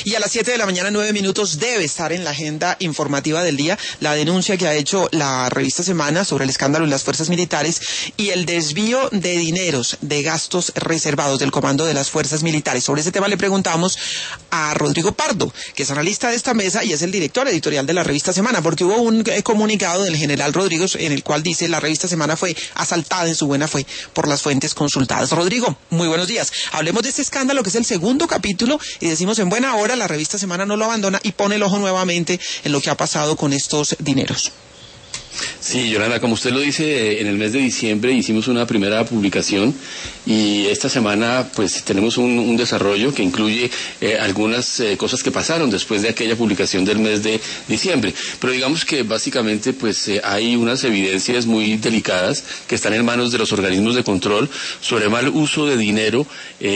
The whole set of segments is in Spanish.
Y a las 7 de la mañana, 9 minutos, debe estar en la agenda informativa del día la denuncia que ha hecho la revista Semana sobre el escándalo en las fuerzas militares y el desvío de dineros, de gastos reservados del comando de las fuerzas militares. Sobre ese tema le preguntamos a Rodrigo Pardo, que es analista de esta mesa y es el director editorial de la revista Semana, porque hubo un comunicado del general Rodríguez en el cual dice la revista Semana fue asaltada en su buena fe por las fuentes consultadas. Rodrigo, muy buenos días. Hablemos de este escándalo que es el segundo capítulo y decimos en buena hora la revista Semana no lo abandona y pone el ojo nuevamente en lo que ha pasado con estos dineros. Sí, Yolanda, como usted lo dice, en el mes de diciembre hicimos una primera publicación y esta semana pues tenemos un desarrollo que incluye algunas cosas que pasaron después de aquella publicación del mes de diciembre. Pero digamos que básicamente pues hay unas evidencias muy delicadas que están en manos de los organismos de control sobre mal uso de dinero,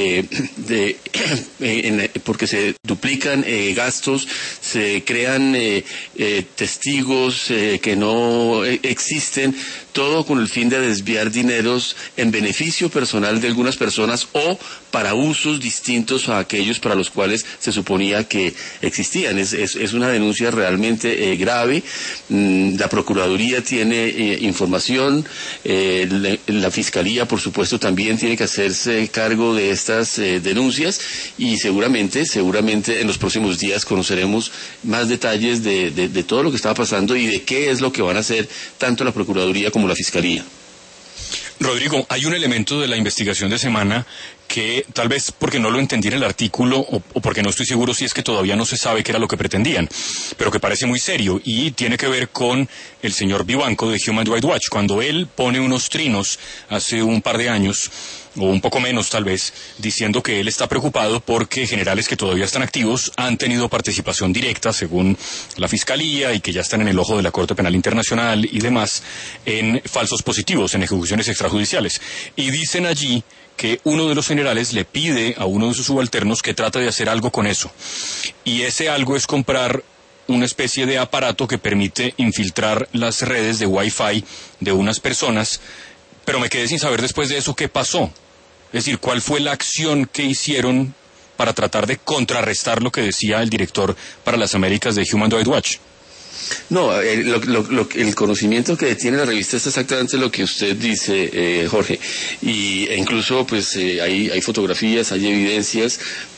porque se duplican gastos, se crean testigos que no existen, todo con el fin de desviar dineros en beneficio personal de algunas personas o para usos distintos a aquellos para los cuales se suponía que existían. Es una denuncia realmente grave. La Procuraduría tiene información, la Fiscalía, por supuesto, también tiene que hacerse cargo de estas denuncias y seguramente en los próximos días conoceremos más detalles de todo lo que está pasando y de qué es lo que van a hacer tanto la Procuraduría como la Fiscalía. Rodrigo, hay un elemento de la investigación de Semana que tal vez porque no lo entendí en el artículo o porque no estoy seguro si es que todavía no se sabe qué era lo que pretendían, pero que parece muy serio y tiene que ver con el señor Vivanco de Human Rights Watch. Cuando él pone unos trinos hace un par de años, o un poco menos tal vez, diciendo que él está preocupado porque generales que todavía están activos han tenido participación directa, según la Fiscalía, y que ya están en el ojo de la Corte Penal Internacional y demás, en falsos positivos, en ejecuciones extrajudiciales. Y dicen allí que uno de los generales le pide a uno de sus subalternos que trate de hacer algo con eso. Y ese algo es comprar una especie de aparato que permite infiltrar las redes de Wi-Fi de unas personas, pero me quedé sin saber después de eso qué pasó. Es decir, ¿cuál fue la acción que hicieron para tratar de contrarrestar lo que decía el director para las Américas de Human Rights Watch? No, el conocimiento que tiene la revista es exactamente lo que usted dice, Jorge, e incluso pues hay fotografías, hay evidencias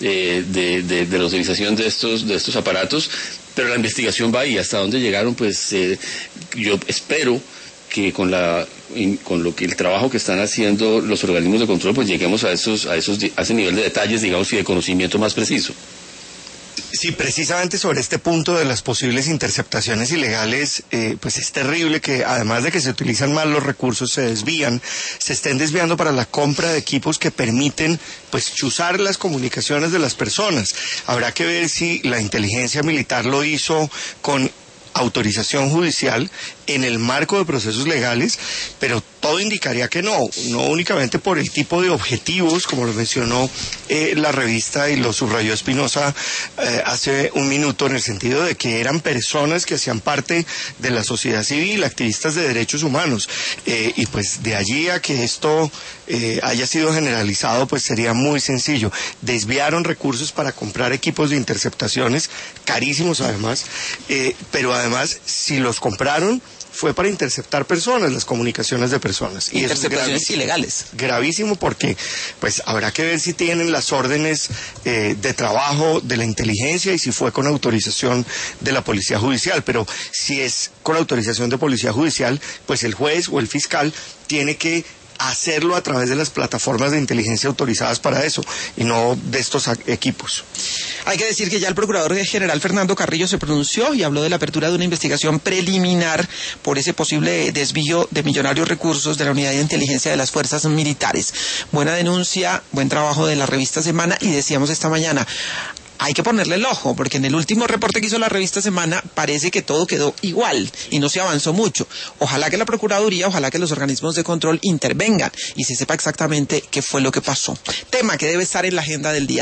de la utilización de estos aparatos, pero la investigación va ahí. Hasta dónde llegaron, pues yo espero que con lo que el trabajo que están haciendo los organismos de control, pues lleguemos a ese nivel de detalles, digamos, y de conocimiento más preciso. Sí, precisamente sobre este punto de las posibles interceptaciones ilegales, pues es terrible que además de que se utilizan mal los recursos, se estén desviando para la compra de equipos que permiten pues chuzar las comunicaciones de las personas. Habrá que ver si la inteligencia militar lo hizo con autorización judicial en el marco de procesos legales, pero todo indicaría que no únicamente por el tipo de objetivos, como lo mencionó la revista y lo subrayó Espinosa hace un minuto, en el sentido de que eran personas que hacían parte de la sociedad civil, activistas de derechos humanos, y pues de allí a que esto haya sido generalizado, pues sería muy sencillo. Desviaron recursos para comprar equipos de interceptaciones, carísimos además, pero además si los compraron fue para interceptar personas, las comunicaciones de personas. Y interceptaciones ilegales. Gravísimo porque pues habrá que ver si tienen las órdenes de trabajo de la inteligencia y si fue con autorización de la Policía Judicial. Pero si es con autorización de Policía Judicial, pues el juez o el fiscal tiene que hacerlo a través de las plataformas de inteligencia autorizadas para eso y no de estos equipos. Hay que decir que ya el Procurador General Fernando Carrillo se pronunció y habló de la apertura de una investigación preliminar por ese posible desvío de millonarios recursos de la Unidad de Inteligencia de las Fuerzas Militares. Buena denuncia, buen trabajo de la revista Semana y decíamos esta mañana, hay que ponerle el ojo, porque en el último reporte que hizo la revista Semana parece que todo quedó igual y no se avanzó mucho. Ojalá que la Procuraduría, ojalá que los organismos de control intervengan y se sepa exactamente qué fue lo que pasó. Tema que debe estar en la agenda del día.